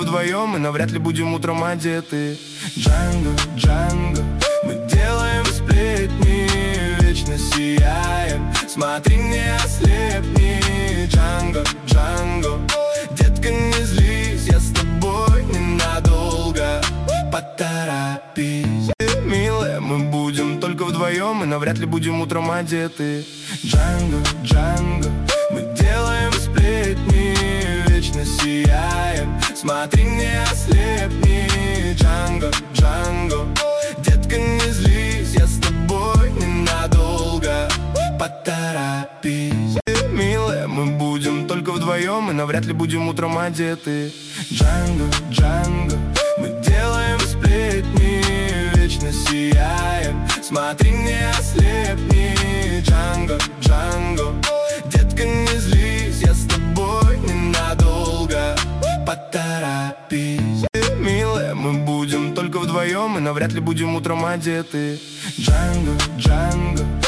вдвоем и навряд ли будем утром одеты. Джанго, Джанго, мы делаем сплетни, вечно сияем, смотри, не ослепни. Джанго, Джанго, детка, не злись, я с тобой ненадолго, поторопись. Милая, мы будем только вдвоем и навряд ли будем утром одеты. Джанго, Джанго, мы делаем сплетни, вечно сияем, смотри, не ослепни. Джанго, Джанго, детка, не злись, я с тобой ненадолго, поторопись. Милая, мы будем только вдвоем и навряд ли будем утром одеты. Джанго, Джанго, мы делаем сплетни, вечно сияем, смотри, не ослепни. Джанго, Джанго, детка, не злись, я с тобой ненадолго, поторопись. Милая, мы будем только вдвоем и навряд ли будем утром одеты. Джанго, Джанго,